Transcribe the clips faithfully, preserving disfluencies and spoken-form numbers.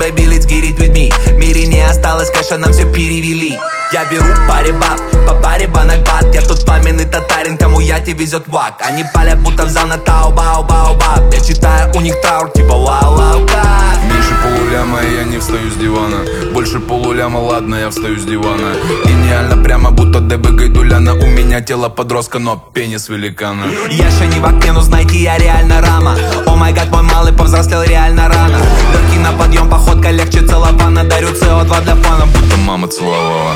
baby, let's get it with me. В мире не осталось кэша, нам все перевели. Я беру паре баб, по паре банок бат. Я тут пламенный татарин, кому яти везет вак. Они палят, будто взял на тау, бау, бау, баб. Я читаю у них траур, типа вау, вау, как. Меньше полуляма, и я не встаю с дивана. Больше полуляма, ладно, я встаю с дивана. Гениально, прямо будто ДБ Гайдуляна. У меня тело подростка, но пенис великана. Я еще не в окне, но знайте, я реально рама. О май гад, мой малый повзрослел реально рано. Легкий на подъем, походка легче целлофана. Дарю си о два для фана, будто мама целовала.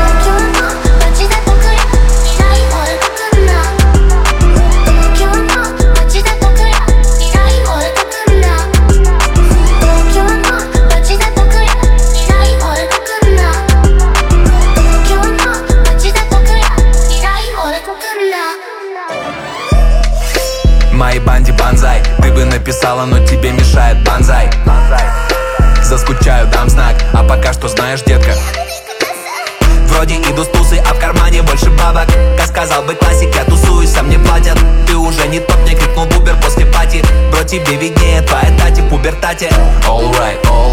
Моей банде банзай. Ты бы написала, но тебе мешает банзай. Заскучаю, дам знак. А пока что знаешь, детка, вроде иду с тусы, а в кармане больше бабок. Как сказал бы классик, я тусуюсь, а мне платят. Ты уже не тот, мне крикнул бубер после пати. Бро, тебе виднее, твоя тати в пубертате. All right, all